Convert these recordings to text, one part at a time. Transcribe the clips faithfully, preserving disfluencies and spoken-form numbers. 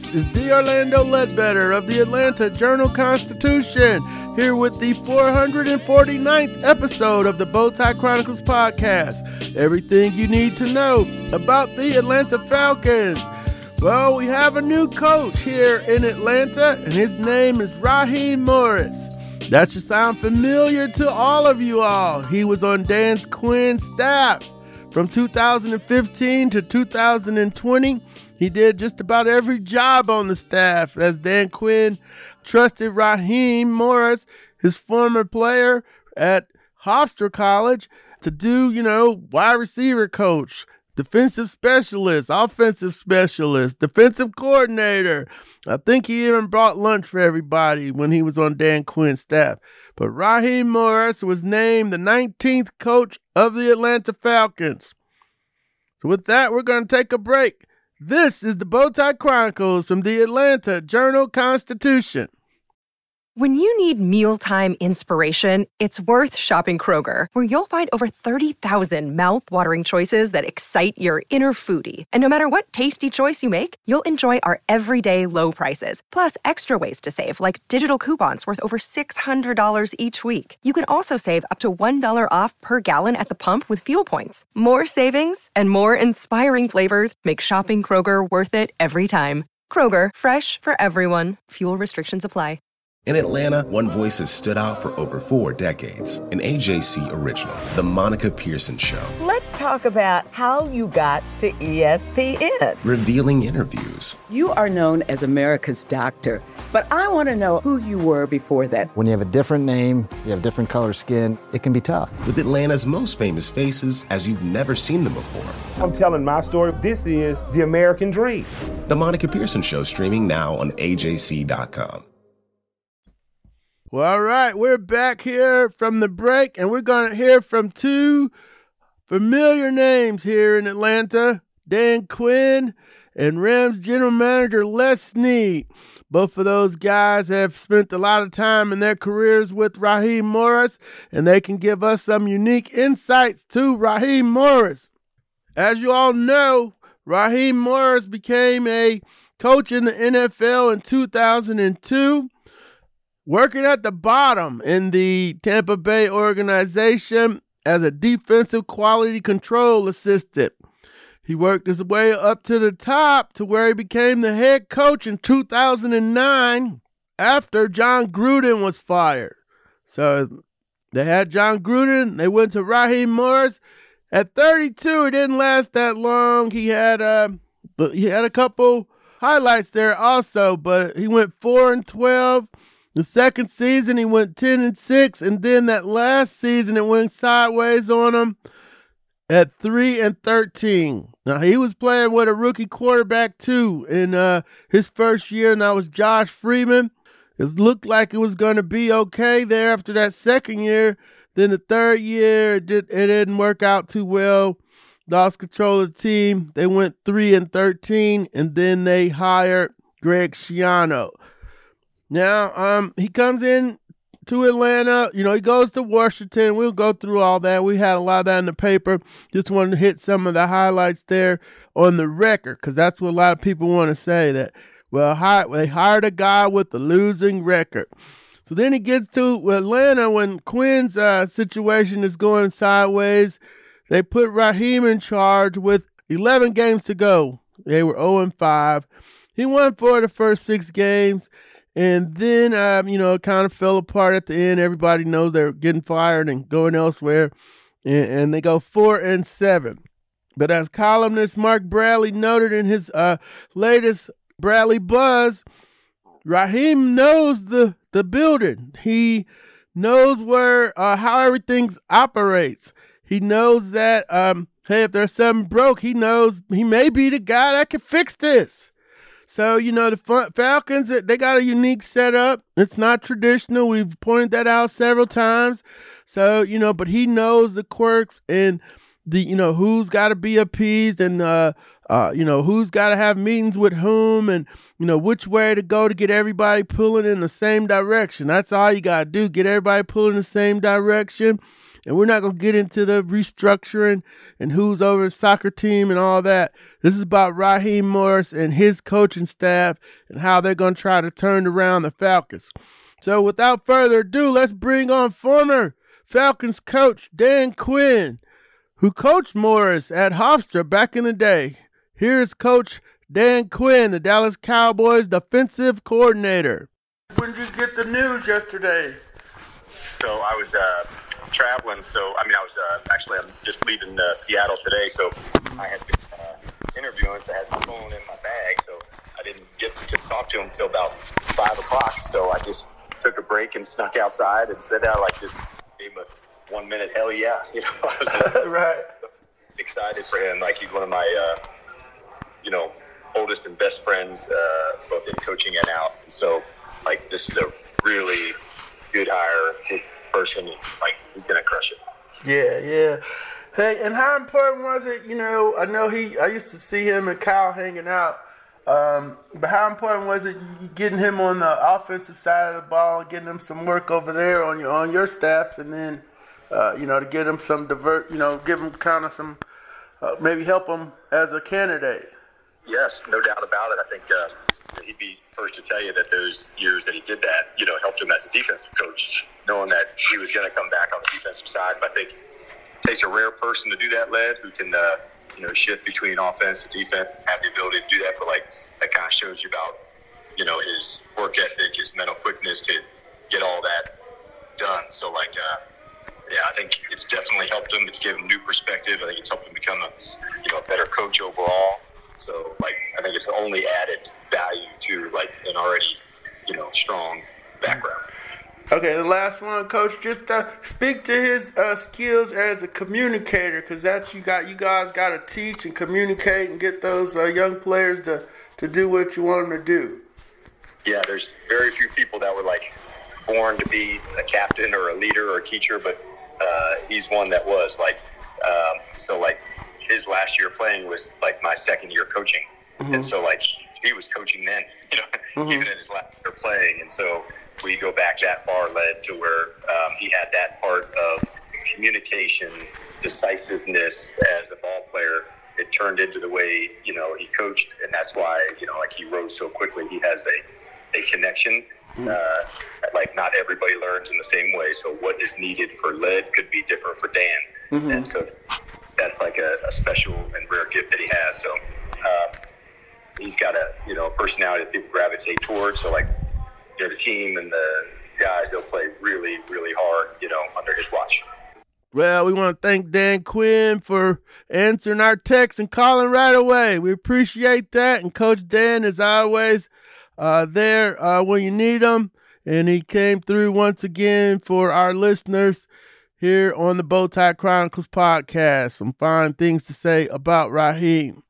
This is D. Orlando Ledbetter of the Atlanta Journal-Constitution, here with the four hundred forty-ninth episode of the Bowtie Chronicles podcast. Everything you need to know about the Atlanta Falcons. Well, we have a new coach here in Atlanta, and his name is Raheem Morris. That should sound familiar to all of you all. He was on Dan Quinn's staff from two thousand fifteen to two thousand twenty. He did just about every job on the staff as Dan Quinn trusted Raheem Morris, his former player at Hofstra College, to do, you know, wide receiver coach, defensive specialist, offensive specialist, defensive coordinator. I think he even brought lunch for everybody when he was on Dan Quinn's staff. But Raheem Morris was named the nineteenth coach of the Atlanta Falcons. So with that, we're going to take a break. This is the Bowtie Chronicles from the Atlanta Journal-Constitution. When you need mealtime inspiration, it's worth shopping Kroger, where you'll find over thirty thousand mouth-watering choices that excite your inner foodie. And no matter what tasty choice you make, you'll enjoy our everyday low prices, plus extra ways to save, like digital coupons worth over six hundred dollars each week. You can also save up to one dollar off per gallon at the pump with fuel points. More savings and more inspiring flavors make shopping Kroger worth it every time. Kroger, fresh for everyone. Fuel restrictions apply. In Atlanta, one voice has stood out for over four decades. An A J C original, The Monica Pearson Show. Let's talk about how you got to E S P N. Revealing interviews. You are known as America's doctor, but I want to know who you were before that. When you have a different name, you have different color skin, it can be tough. With Atlanta's most famous faces as you've never seen them before. I'm telling my story. This is the American dream. The Monica Pearson Show, streaming now on A J C dot com. Well, all right, we're back here from the break, and we're going to hear from two familiar names here in Atlanta, Dan Quinn and Rams general manager Les Snead. Both of those guys have spent a lot of time in their careers with Raheem Morris, and they can give us some unique insights to Raheem Morris. As you all know, Raheem Morris became a coach in the N F L in two thousand two. Working at the bottom in the Tampa Bay organization as a defensive quality control assistant. He worked his way up to the top to where he became the head coach in two thousand nine after John Gruden was fired. So they had John Gruden. They went to Raheem Morris. At thirty-two, it didn't last that long. He had uh, he had a couple highlights there also, but he went four and twelve. The second season, he went ten and six, and then that last season, it went sideways on him at three and thirteen. Now, he was playing with a rookie quarterback, too, in uh, his first year, and that was Josh Freeman. It looked like it was going to be okay there after that second year. Then the third year, it, did, it didn't work out too well. Lost control of the team. They went three and thirteen, and then they hired Greg Schiano. Now, um, he comes in to Atlanta. You know, he goes to Washington. We'll go through all that. We had a lot of that in the paper. Just wanted to hit some of the highlights there on the record, because that's what a lot of people want to say, that, well, hi- they hired a guy with a losing record. So then he gets to Atlanta when Quinn's uh, situation is going sideways. They put Raheem in charge with eleven games to go. They were oh and five. He won four of the first six games. And then, um, you know, it kind of fell apart at the end. Everybody knows they're getting fired and going elsewhere. And, and they go four and seven. But as columnist Mark Bradley noted in his uh, latest Bradley Buzz, Raheem knows the, the building. He knows where uh, how everything operates. He knows that, um, hey, if there's something broke, he knows he may be the guy that can fix this. So, you know, the Falcons, they got a unique setup. It's not traditional. We've pointed that out several times. So, you know, but he knows the quirks and the, you know, who's got to be appeased and, uh, uh, you know, who's got to have meetings with whom and, you know, which way to go to get everybody pulling in the same direction. That's all you got to do. Get everybody pulling in the same direction. And we're not going to get into the restructuring and who's over the soccer team and all that. This is about Raheem Morris and his coaching staff and how they're going to try to turn around the Falcons. So without further ado, let's bring on former Falcons coach Dan Quinn, who coached Morris at Hofstra back in the day. Here's Coach Dan Quinn, the Dallas Cowboys defensive coordinator. When did you get the news yesterday? So I was uh, traveling, so I mean I was uh, actually I'm just leaving uh, Seattle today, so I had been uh, interviewing, so I had my phone in my bag, so I didn't get to talk to him until about five o'clock, so I just took a break and snuck outside and said out like just gave him a one minute hell yeah, you know. I was uh, right. excited for him, like he's one of my uh, you know oldest and best friends, uh, both in coaching and out, and so like this is a really good hire, good person, like he's gonna crush it. Yeah, yeah. Hey, and how important was it? You know, I know he. I used to see him and Kyle hanging out. Um, but how important was it you getting him on the offensive side of the ball and getting him some work over there on your on your staff, and then uh, you know to get him some divert, you know, give him kind of some, uh, maybe help him as a candidate. Yes, no doubt about it. I think uh, he'd be first to tell you that those years that he did that, you know, helped him as a defensive coach, knowing that he was going to come back on the defensive side. But I think it takes a rare person to do that, Led, who can, uh, you know, shift between offense and defense, have the ability to do that. But, like, that kind of shows you about, you know, his work ethic, his mental quickness to get all that done. So, like, uh, yeah, I think it's definitely helped him. It's given him new perspective. I think it's helped him become a, you know, a better coach overall. So, like, I think it's only added value to, like, an already, you know, strong background. Okay, the last one, Coach, just uh, speak to his uh, skills as a communicator, because that's you got. You guys got to teach and communicate and get those uh, young players to, to do what you want them to do. Yeah, there's very few people that were, like, born to be a captain or a leader or a teacher, but uh, he's one that was, like, um, so, like, his last year playing was like my second year coaching. Mm-hmm. And so like he was coaching then, you know, mm-hmm. even in his last year playing. And so we go back that far, Led to where um, he had that part of communication, decisiveness as a ball player. It turned into the way, you know, he coached. And that's why, you know, like he rose so quickly. He has a, a connection. Mm-hmm. Uh, like not everybody learns in the same way. So what is needed for Led could be different for Dan. Mm-hmm. And so that's like a, a special and rare gift that he has. So uh, he's got a, you know, personality that people gravitate towards. So like, you know, the team and the guys, they'll play really, really hard, you know, under his watch. Well, we want to thank Dan Quinn for answering our text and calling right away. We appreciate that. And Coach Dan is always uh, there uh, when you need him. And he came through once again for our listeners here on the Bowtie Chronicles podcast. Some fine things to say about Raheem.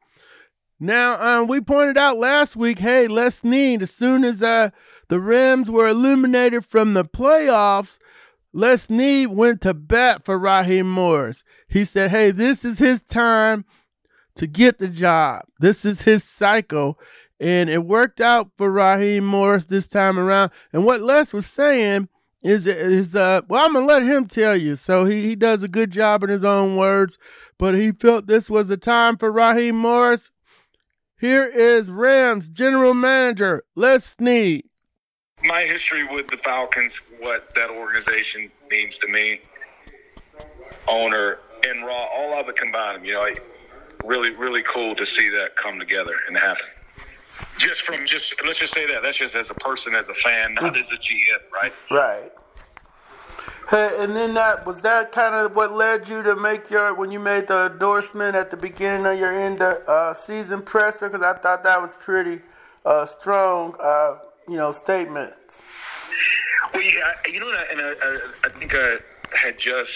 Now, um, we pointed out last week, hey, Les Snead, as soon as uh, the Rams were eliminated from the playoffs, Les Snead went to bat for Raheem Morris. He said, hey, this is his time to get the job. This is his cycle. And it worked out for Raheem Morris this time around. And what Les was saying Is is uh well I'm gonna let him tell you. So he, he does a good job in his own words, but he felt this was the time for Raheem Morris. Here is Rams general manager Les Snead. My history with the Falcons, what that organization means to me, owner and Raw, all of it combined. You know, really, really cool to see that come together and happen. Just from just let's just say that that's just as a person, as a fan, not as a G M, right? Right. Hey, and then that was that kind of what led you to make your when you made the endorsement at the beginning of your end of uh, season presser, because I thought that was pretty uh, strong, uh, you know, statements. Well, yeah, you know, and I, I, I think I had just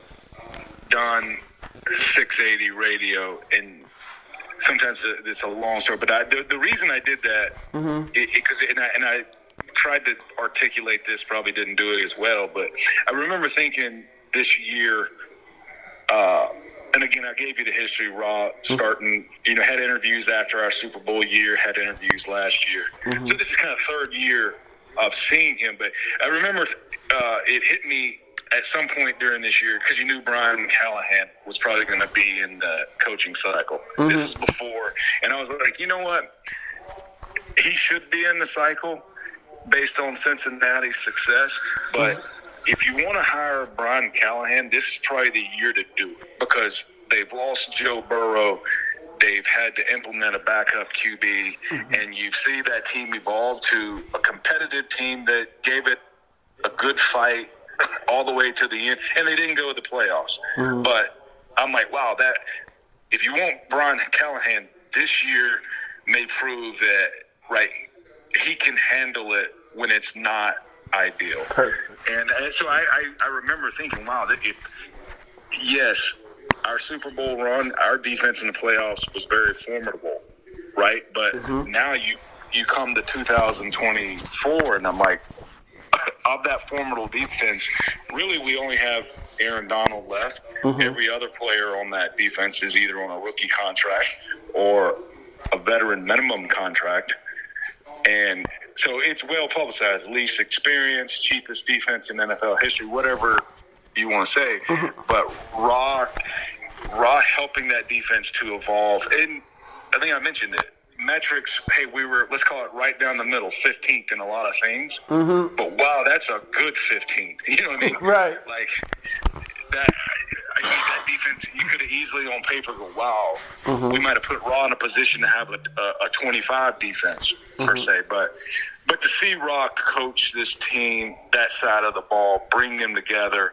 done six eighty radio and. Sometimes it's a long story, but I, the, the reason I did that, mm-hmm. it, it, cause, and, I, and I tried to articulate this, probably didn't do it as well, but I remember thinking this year, uh, and again, I gave you the history, Raw, starting, you know, had interviews after our Super Bowl year, had interviews last year. Mm-hmm. So this is kind of third year of seeing him, but I remember uh, it hit me at some point during this year, because you knew Brian Callahan was probably going to be in the coaching cycle. Mm-hmm. This was before. And I was like, you know what? He should be in the cycle based on Cincinnati's success. But mm-hmm. if you want to hire Brian Callahan, this is probably the year to do it, because they've lost Joe Burrow. They've had to implement a backup Q B, mm-hmm. and you see that team evolve to a competitive team that gave it a good fight all the way to the end, and they didn't go to the playoffs. Mm-hmm. But I'm like, wow, that if you want Brian Callahan, this year may prove that, right, he can handle it when it's not ideal. Perfect. And, and so I, I, I remember thinking, wow, that if, yes, our Super Bowl run, our defense in the playoffs was very formidable, right? But mm-hmm. now you, you come to two thousand twenty-four, and I'm like, of that formidable defense, really we only have Aaron Donald left. Mm-hmm. Every other player on that defense is either on a rookie contract or a veteran minimum contract. And so it's well publicized, least experience, cheapest defense in N F L history, whatever you want to say. Mm-hmm. But Raw, Raw helping that defense to evolve. And I think I mentioned it. Metrics, hey, we were, let's call it right down the middle, fifteenth in a lot of things. Mm-hmm. But wow, that's a good fifteenth. You know what I mean? Right. Like, that, I think that defense, you could have easily on paper go, wow, mm-hmm. we might have put Raw in a position to have a, a, a twenty-five defense, mm-hmm. per se. But, but to see Raw coach this team, that side of the ball, bring them together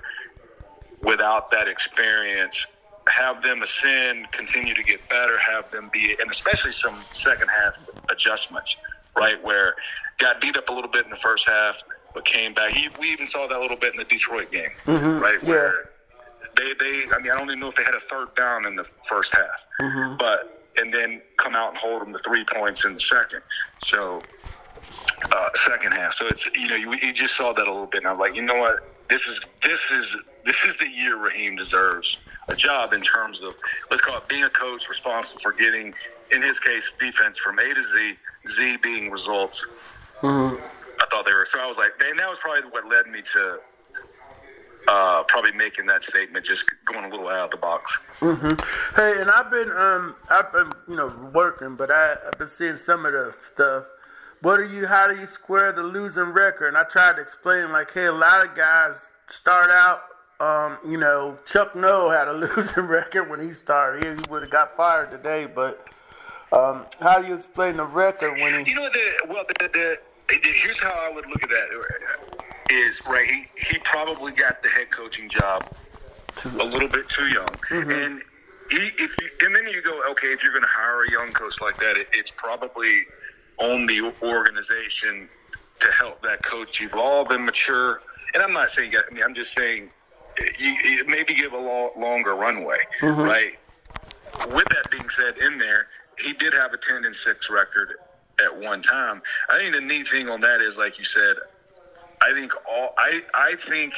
without that experience, have them ascend, continue to get better, have them be, and especially some second half adjustments, right, where got beat up a little bit in the first half, but came back. He, we even saw that a little bit in the Detroit game, mm-hmm. right, where yeah. they, they, I mean, I don't even know if they had a third down in the first half, mm-hmm. but, and then come out and hold them to three points in the second. So, uh, second half. So it's, you know, you, you just saw that a little bit, and I'm like, you know what, this is, this is, this is the year Raheem deserves a job in terms of, let's call it being a coach responsible for getting, in his case, defense from A to Z, Z being results. Mm-hmm. I thought they were, so I was like, and that was probably what led me to uh, probably making that statement, just going a little out of the box. Mm-hmm. Hey, and I've been, um, I've been, you know, working, but I, I've been seeing some of the stuff. What do you, how do you square the losing record? And I tried to explain, like, hey, a lot of guys start out, Um, you know, Chuck Noll had a losing record when he started. He, he would have got fired today. But um, how do you explain the record when he? You know, the well, the, the, the here's how I would look at that. Is right. He he probably got the head coaching job a little bit too young, mm-hmm. and he, if you, and then you go, okay, if you're going to hire a young coach like that, it, it's probably on the organization to help that coach evolve and mature. And I'm not saying, I mean, I'm just saying. You, you maybe give a lo- longer runway, mm-hmm. right? With that being said, in there, he did have a ten and six record at one time. I think the neat thing on that is, like you said, I think all I I think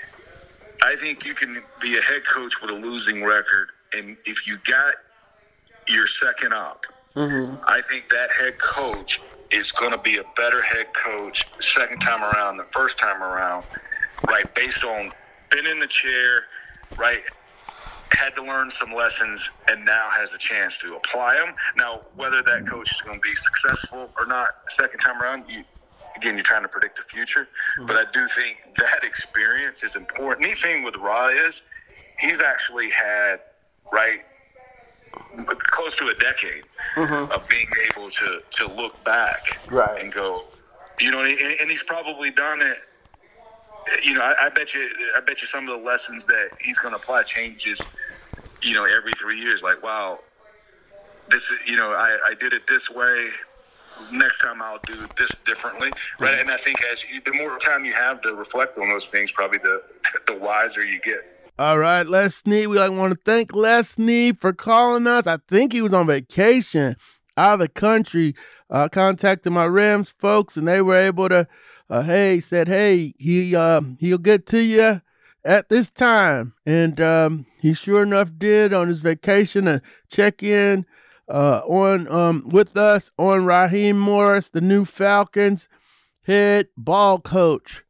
I think you can be a head coach with a losing record, and if you got your second op, mm-hmm. I think that head coach is going to be a better head coach second time around than first time around, right? Based on been in the chair, right, had to learn some lessons, and now has a chance to apply them. Now, whether that coach is going to be successful or not second time around, you, again, you're trying to predict the future. Mm-hmm. But I do think that experience is important. Neat thing with Ra is he's actually had, right, close to a decade mm-hmm. of being able to, to look back right. and go, you know, and, and he's probably done it. You know, I, I bet you, I bet you some of the lessons that he's going to apply changes, you know, every three years. Like, wow, this is, you know, I, I did it this way. Next time I'll do this differently, right? Mm-hmm. And I think as you, the more time you have to reflect on those things, probably the the wiser you get. All right, Les Snead. We like want to thank Les Snead for calling us. I think he was on vacation out of the country. I uh, contacted my Rams folks, and they were able to. Uh, hey, said, hey, he uh, he'll get to you at this time. And um, he sure enough did on his vacation to check in uh, on um, with us on Raheem Morris, the new Falcons head ball coach.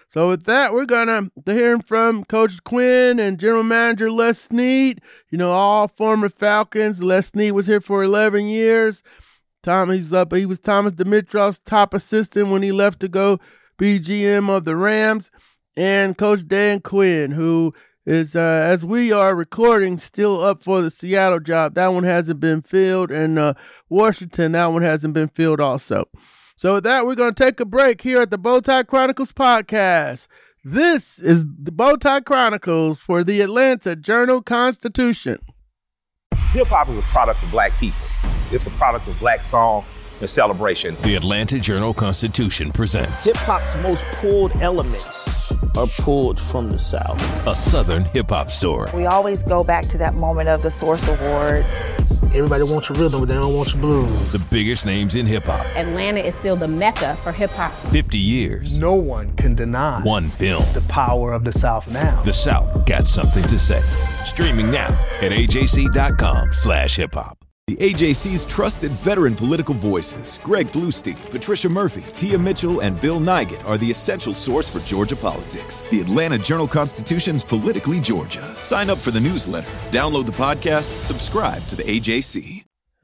So with that, we're going to hear from Coach Quinn and General Manager Les Snead. You know, all former Falcons. Les Snead was here for eleven years. Tom, he's up. He was Thomas Dimitrov's top assistant when he left to go be G M of the Rams. And Coach Dan Quinn, who is, uh, as we are recording, still up for the Seattle job. That one hasn't been filled. And uh, Washington, that one hasn't been filled also. So with that, we're going to take a break here at the Bowtie Chronicles podcast. This is the Bowtie Chronicles for the Atlanta Journal-Constitution. Hip-hop is a product of black people. It's a product of black song and celebration. The Atlanta Journal-Constitution presents hip-hop's most pulled elements are pulled from the South. A Southern hip-hop story. We always go back to that moment of the Source Awards. Everybody wants your rhythm, but they don't want your blues. The biggest names in hip-hop. Atlanta is still the mecca for hip-hop. fifty years. No one can deny one film. The power of the South now. The South got something to say. Streaming now at A J C dot com slash hip hop. The A J C's trusted veteran political voices, Greg Bluestein, Patricia Murphy, Tia Mitchell, and Bill Nygut, are the essential source for Georgia politics. The Atlanta Journal-Constitution's Politically Georgia. Sign up for the newsletter, download the podcast, subscribe to the A J C.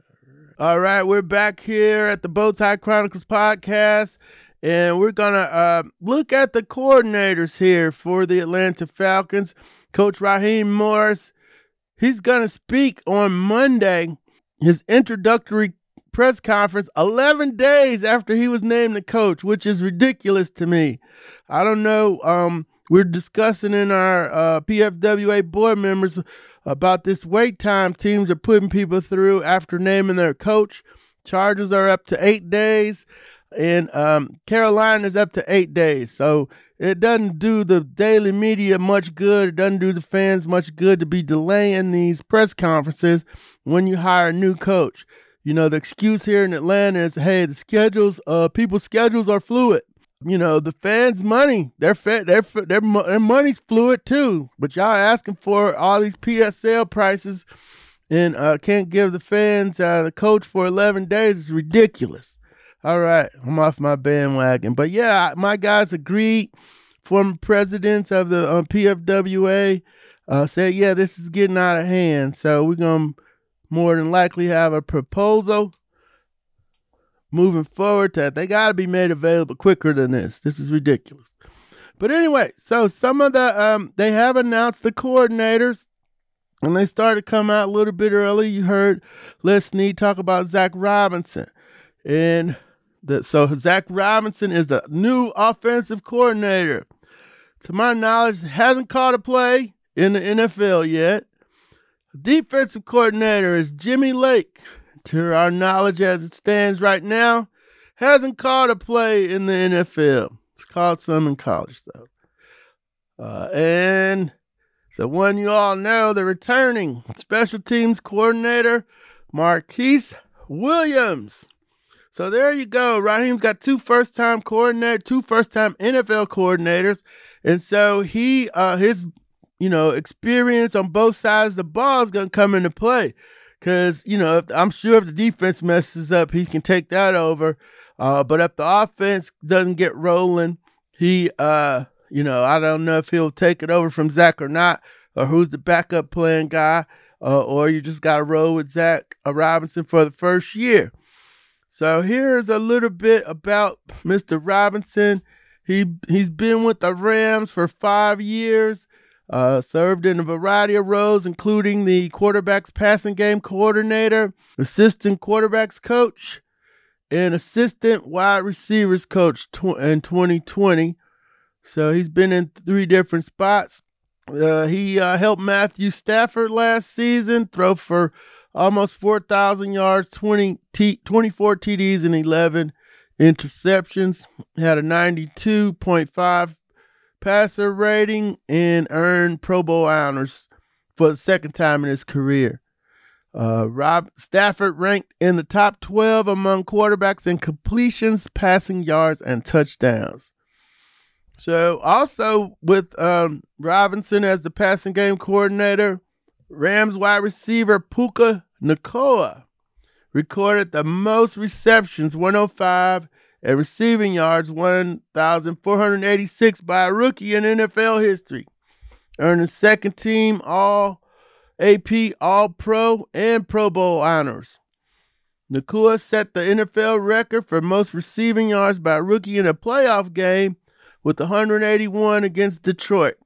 All right, we're back here at the Bowtie Chronicles podcast, and we're going to uh, look at the coordinators here for the Atlanta Falcons. Coach Raheem Morris, he's going to speak on Monday, his introductory press conference, eleven days after he was named the coach, which is ridiculous to me. I don't know. Um, we're discussing in our uh, P F W A board members about this wait time teams are putting people through after naming their coach. Chargers are up to eight days, and um, Carolina's up to eight days. So it doesn't do the daily media much good. It doesn't do the fans much good to be delaying these press conferences when you hire a new coach. You know, the excuse here in Atlanta is, hey, the schedules, uh, people's schedules are fluid. You know, the fans' money, their fa- their their their money's fluid too. But y'all asking for all these P S L prices and uh, can't give the fans uh, the coach for eleven days. It's ridiculous. All right, I'm off my bandwagon. But yeah, my guys agreed. Former presidents of the uh, P F W A uh, said, yeah, this is getting out of hand. So we're going to more than likely have a proposal moving forward to they got to be made available quicker than this. This is ridiculous. But anyway, so some of the, um, they have announced the coordinators, and they started to come out a little bit early. You heard Les Snead talk about Zach Robinson. And the, so Zach Robinson is the new offensive coordinator. To my knowledge, hasn't caught a play in the N F L yet. Defensive coordinator is Jimmy Lake. To our knowledge, as it stands right now, hasn't caught a play in the N F L. It's caught some in college, though. Uh, and the one you all know, the returning special teams coordinator, Marquise Williams. So there you go. Raheem's got two first-time coordinator, two first-time N F L coordinators, and so he, uh, his, you know, experience on both sides of the ball is gonna come into play, because you know if, I'm sure if the defense messes up, he can take that over. Uh, but if the offense doesn't get rolling, he, uh, you know, I don't know if he'll take it over from Zach or not, or who's the backup playing guy, uh, or you just got to roll with Zach uh, Robinson for the first year. So here's a little bit about Mister Robinson. He, he's been with the Rams for five years, uh, served in a variety of roles, including the quarterback's passing game coordinator, assistant quarterback's coach, and assistant wide receivers coach tw- in twenty twenty. So he's been in three different spots. Uh, he uh, helped Matthew Stafford last season throw for almost four thousand yards, twenty t- twenty-four T Ds, and eleven interceptions. Had a ninety-two point five passer rating and earned Pro Bowl honors for the second time in his career. Uh, Rob Stafford ranked in the top twelve among quarterbacks in completions, passing yards, and touchdowns. So also with um, Robinson as the passing game coordinator, Rams wide receiver Puka Nacua recorded the most receptions, one oh five, and receiving yards, one thousand four hundred eighty-six by a rookie in N F L history. Earning second team All A P, All Pro, and Pro Bowl honors. Nacua set the N F L record for most receiving yards by a rookie in a playoff game with one hundred eighty-one against Detroit.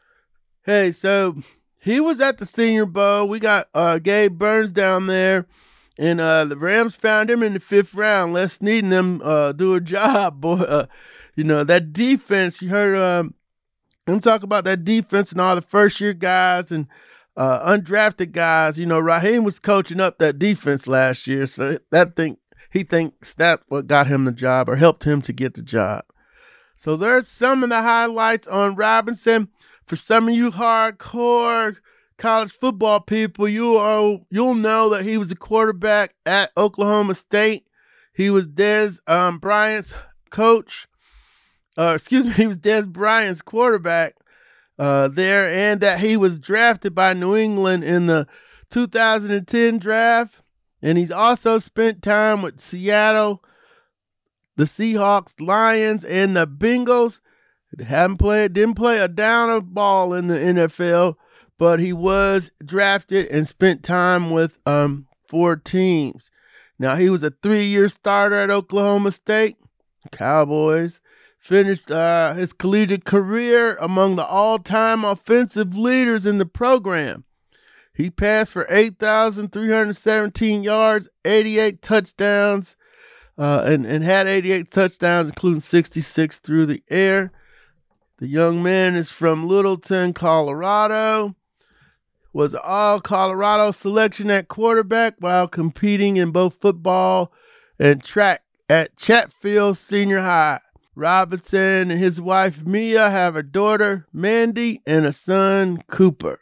Hey, so he was at the Senior Bowl. We got uh, Gabe Burns down there, and uh, the Rams found him in the fifth round. Les Snead and them uh, do a job, boy. Uh, you know, that defense, you heard um, him talk about that defense and all the first-year guys and Uh, undrafted guys. You know, Raheem was coaching up that defense last year, so that thing he thinks that's what got him the job or helped him to get the job. So there's some of the highlights on Robinson. For some of you hardcore college football people, you are, you'll know that he was a quarterback at Oklahoma State. He was Dez um, Bryant's coach. Uh, excuse me, he was Dez Bryant's quarterback Uh, there, and that he was drafted by New England in the two thousand ten draft, and he's also spent time with Seattle, the Seahawks, Lions, and the Bengals. Haven't played, didn't play a down of ball in the N F L, but he was drafted and spent time with um four teams. Now, he was a three-year starter at Oklahoma State, Cowboys. Finished uh, his collegiate career among the all-time offensive leaders in the program. He passed for eight thousand three hundred seventeen yards, eighty-eight touchdowns, uh, and, and had eighty-eight touchdowns, including sixty-six through the air. The young man is from Littleton, Colorado. Was an all-Colorado selection at quarterback while competing in both football and track at Chatfield Senior High. Robinson and his wife, Mia, have a daughter, Mandy, and a son, Cooper.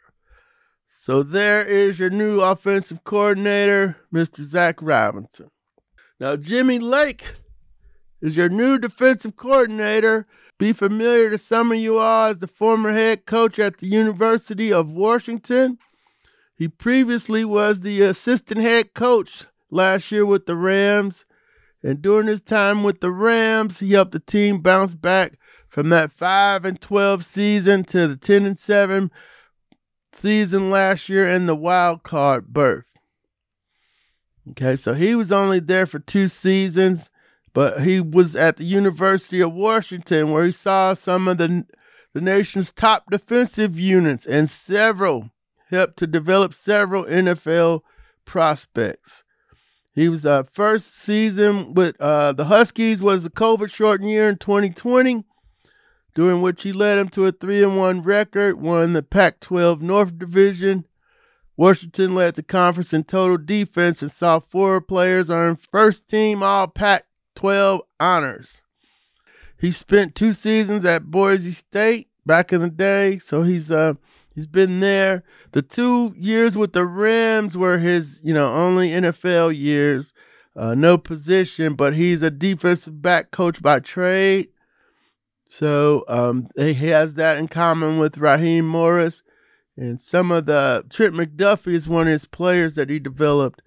So there is your new offensive coordinator, Mister Zach Robinson. Now, Jimmy Lake is your new defensive coordinator. Be familiar to some of you all as the former head coach at the University of Washington. He previously was the assistant head coach last year with the Rams. And during his time with the Rams, he helped the team bounce back from that five and twelve season to the ten and seven season last year and the wild card berth. Okay, so he was only there for two seasons, but he was at the University of Washington where he saw some of the, the nation's top defensive units and several, helped to develop several N F L prospects. He was uh, first season with uh, the Huskies was a COVID-shortened year in twenty twenty, during which he led them to a three and one record, won the Pac twelve North Division. Washington led the conference in total defense and saw four players earn first-team All-Pac twelve honors. He spent two seasons at Boise State back in the day, so he's uh he's been there. The two years with the Rams were his, you know, only N F L years. Uh, no position, but he's a defensive back coach by trade. So um, he has that in common with Raheem Morris. And some of the, Trent McDuffie is one of his players that he developed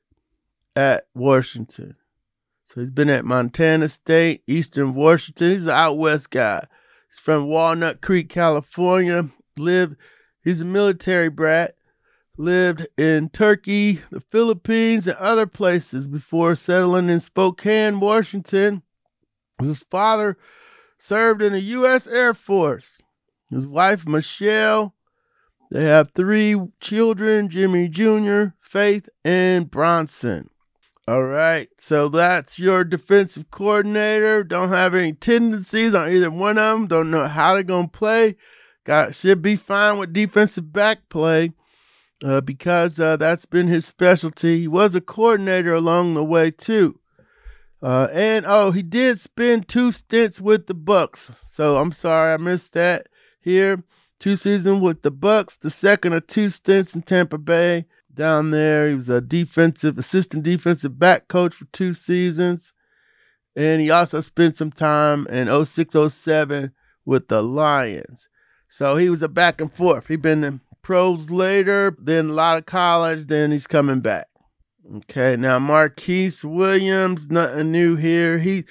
at Washington. So he's been at Montana State, Eastern Washington. He's an out west guy. He's from Walnut Creek, California. Lived, he's a military brat. Lived in Turkey, the Philippines, and other places before settling in Spokane, Washington. His father served in the U S Air Force. His wife, Michelle. They have three children, Jimmy Junior, Faith, and Bronson. All right, so that's your defensive coordinator. Don't have any tendencies on either one of them. Don't know how they're going to play. Got, should be fine with defensive back play. Uh, because uh, that's been his specialty. He was a coordinator along the way, too. Uh, and, oh, he did spend two stints with the Bucks. So, I'm sorry, I missed that here. Two seasons with the Bucks. The second of two stints in Tampa Bay. Down there, he was a defensive, assistant defensive back coach for two seasons. And he also spent some time in oh six oh seven with the Lions. So, he was a back and forth. He'd been in pros later, then a lot of college, then he's coming back. Okay, now Marquise Williams, nothing new here. He,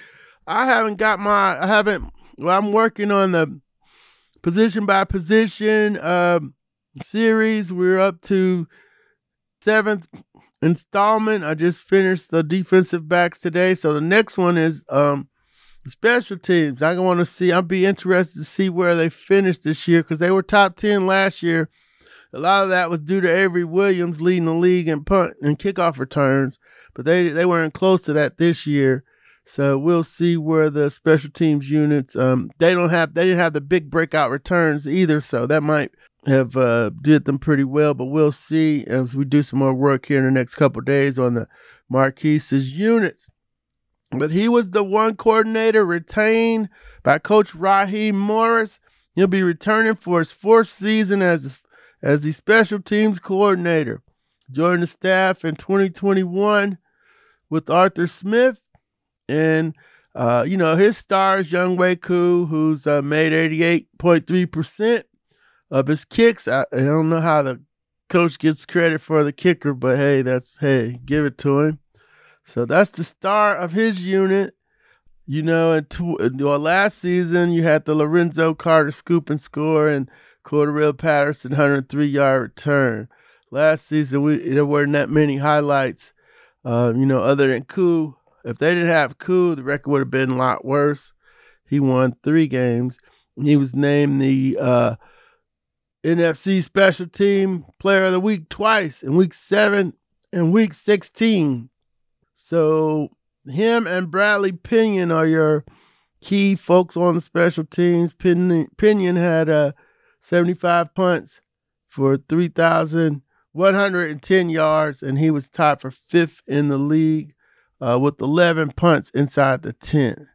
I haven't got my, I haven't, well, I'm working on the position by position uh, series. We're up to seventh installment. I just finished the defensive backs today. So the next one is um, special teams. I want to see, I'll be interested to see where they finished this year because they were top ten last year. A lot of that was due to Avery Williams leading the league in punt and kickoff returns, but they, they weren't close to that this year. So we'll see where the special teams units, um, they don't have, they didn't have the big breakout returns either. So that might have uh, did them pretty well, but we'll see as we do some more work here in the next couple of days on the Marquise's units. But he was the one coordinator retained by Coach Raheem Morris. He'll be returning for his fourth season as as the special teams coordinator. Joined the staff in twenty twenty-one with Arthur Smith. And, uh, you know, his stars, Younghoe Koo, who's uh, made eighty-eight point three percent of his kicks. I, I don't know how the coach gets credit for the kicker, but hey, that's, hey, give it to him. So that's the star of his unit. You know, in tw- well, last season, you had the Lorenzo Carter scoop and score and Cordarrelle Patterson one hundred three yard return. Last season, we there weren't that many highlights, uh, you know, other than Koo. If they didn't have Koo, the record would have been a lot worse. He won three games. He was named the uh, N F C Special Team Player of the Week twice, in Week seven and Week sixteen. So him and Bradley Pinion are your key folks on the special teams. Pinion, Pinion had uh, seventy-five punts for three thousand one hundred ten yards, and he was tied for fifth in the league uh, with eleven punts inside the ten.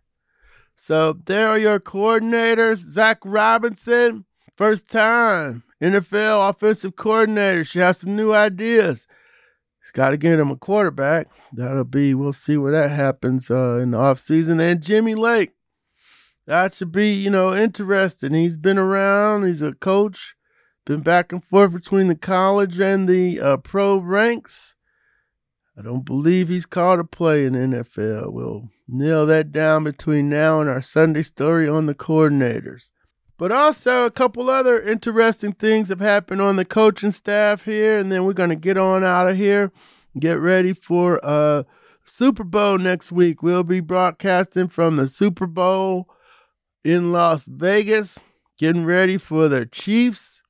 So there are your coordinators. Zach Robinson, first time N F L offensive coordinator. She has some new ideas. He's got to get him a quarterback. That'll be, we'll see where that happens uh, in the offseason. And Jimmy Lake, that should be, you know, interesting. He's been around. He's a coach. Been back and forth between the college and the uh, pro ranks. I don't believe he's called a play in the N F L. We'll nail that down between now and our Sunday story on the coordinators. But also a couple other interesting things have happened on the coaching staff here, and then we're going to get on out of here and get ready for uh, Super Bowl next week. We'll be broadcasting from the Super Bowl in Las Vegas, getting ready for the Chiefs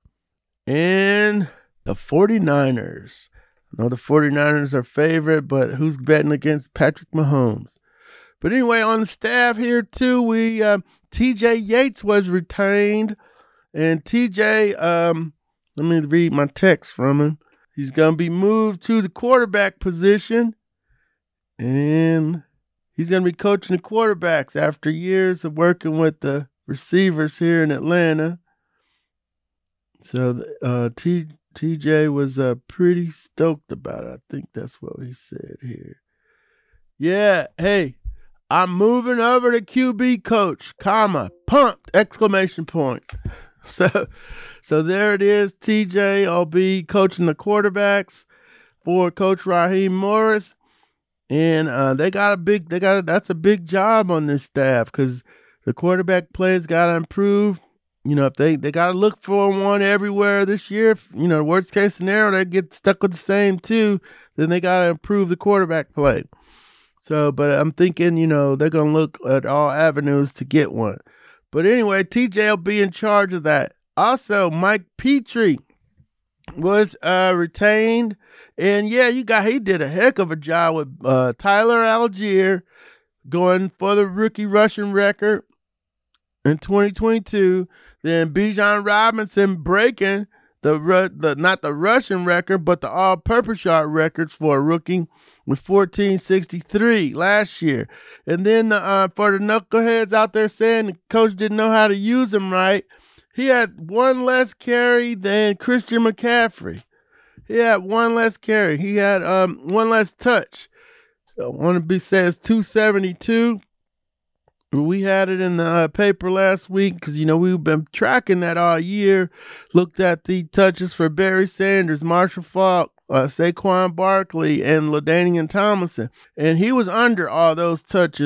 and the forty-niners. I know the forty-niners are favorite, but who's betting against Patrick Mahomes? But anyway, on the staff here too, we uh, T J Yates was retained, and T J, um, let me read my text from him. He's gonna be moved to the quarterback position, and he's gonna be coaching the quarterbacks after years of working with the receivers here in Atlanta. So uh, T TJ was uh, pretty stoked about it. I think that's what he said here. Yeah, hey. I'm moving over to Q B coach, comma, pumped, exclamation point. So so there it is. T J will be coaching the quarterbacks for Coach Raheem Morris. And uh, they got a big, they got a, that's a big job on this staff because the quarterback players got to improve. You know, if they, they got to look for one everywhere this year. If, you know, the worst case scenario, they get stuck with the same two, then they got to improve the quarterback play. So, but I'm thinking, you know, they're going to look at all avenues to get one. But anyway, T J will be in charge of that. Also, Mike Petrie was uh, retained. And yeah, you got, he did a heck of a job with uh, Tyler Algier going for the rookie rushing record in twenty twenty-two. Then Bijan Robinson breaking the, the not the rushing record, but the all-purpose yard records for a rookie with fourteen sixty-three last year. And then the, uh, for the knuckleheads out there saying the coach didn't know how to use him right, he had one less carry than Christian McCaffrey. He had one less carry. He had um, one less touch. I want to be says two seventy-two. We had it in the uh, paper last week because, you know, we've been tracking that all year. Looked at the touches for Barry Sanders, Marshall Faulk, uh, Saquon Barkley, and LaDainian Tomlinson. And he was under all those touches.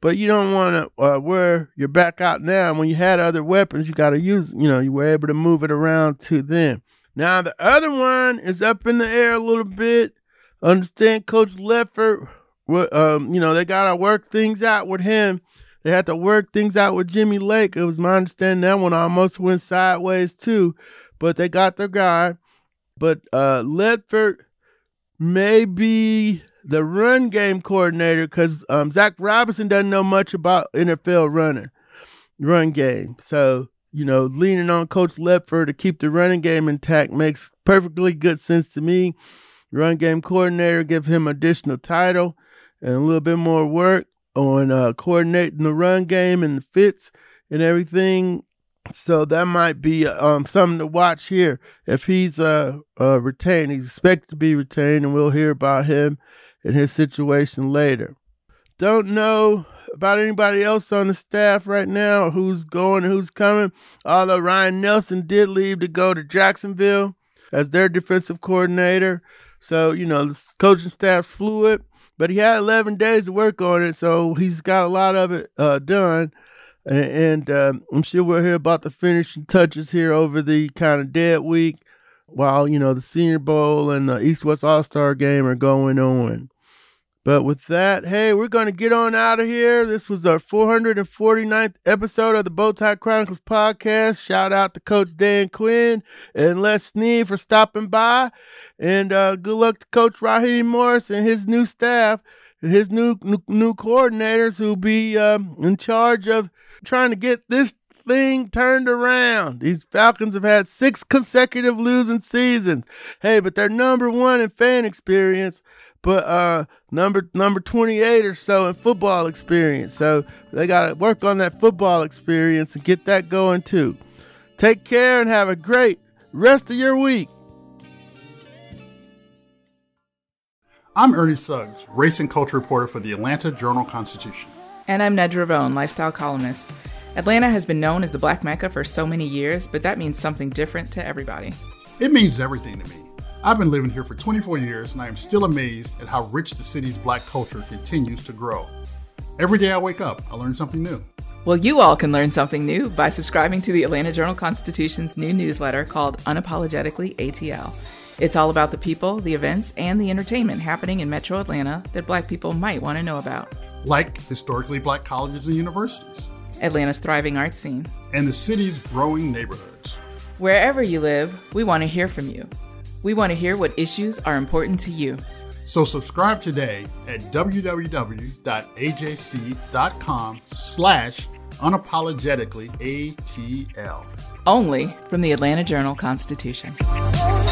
but you don't want to uh, wear your back out now. When you had other weapons, you got to use, you know, you were able to move it around to them. Now, the other one is up in the air a little bit. Understand Coach Ledford, um, you know, they got to work things out with him. They had to work things out with Jimmy Lake. It was my understanding that one almost went sideways too, but they got their guy. But uh, Ledford may be the run game coordinator because um, Zach Robinson doesn't know much about N F L running, run game. So, you know, leaning on Coach Ledford to keep the running game intact makes perfectly good sense to me. Run game coordinator, give him additional title and a little bit more work on uh, coordinating the run game and the fits and everything. So that might be um, something to watch here. If he's uh, uh, retained, he's expected to be retained, and we'll hear about him and his situation later. Don't know about anybody else on the staff right now, who's going and who's coming, although Ryan Nelson did leave to go to Jacksonville as their defensive coordinator. So, you know, the coaching staff's fluid. But he had eleven days to work on it, so he's got a lot of it uh, done. And, and um, I'm sure we'll hear about the finishing touches here over the kind of dead week while, you know, the Senior Bowl and the East-West All-Star game are going on. But with that, hey, we're going to get on out of here. This was our four hundred forty-ninth episode of the Bowtie Chronicles podcast. Shout out to Coach Dan Quinn and Les Snead for stopping by. And uh, good luck to Coach Raheem Morris and his new staff and his new new, new coordinators who'll be um, in charge of trying to get this thing turned around. These Falcons have had six consecutive losing seasons. Hey, but they're number one in fan experience. But uh, number number twenty-eight or so in football experience. So they got to work on that football experience and get that going too. Take care and have a great rest of your week. I'm Ernie Suggs, race and culture reporter for the Atlanta Journal-Constitution. And I'm Nedra Bone, lifestyle columnist. Atlanta has been known as the Black Mecca for so many years, but that means something different to everybody. It means everything to me. I've been living here for twenty-four years, and I am still amazed at how rich the city's Black culture continues to grow. Every day I wake up, I learn something new. Well, you all can learn something new by subscribing to the Atlanta Journal-Constitution's new newsletter called Unapologetically A T L. It's all about the people, the events, and the entertainment happening in Metro Atlanta that Black people might want to know about. Like historically Black colleges and universities. Atlanta's thriving art scene. And the city's growing neighborhoods. Wherever you live, we want to hear from you. We want to hear what issues are important to you. So subscribe today at www.ajc.com slash unapologetically ATL. Only from the Atlanta Journal-Constitution.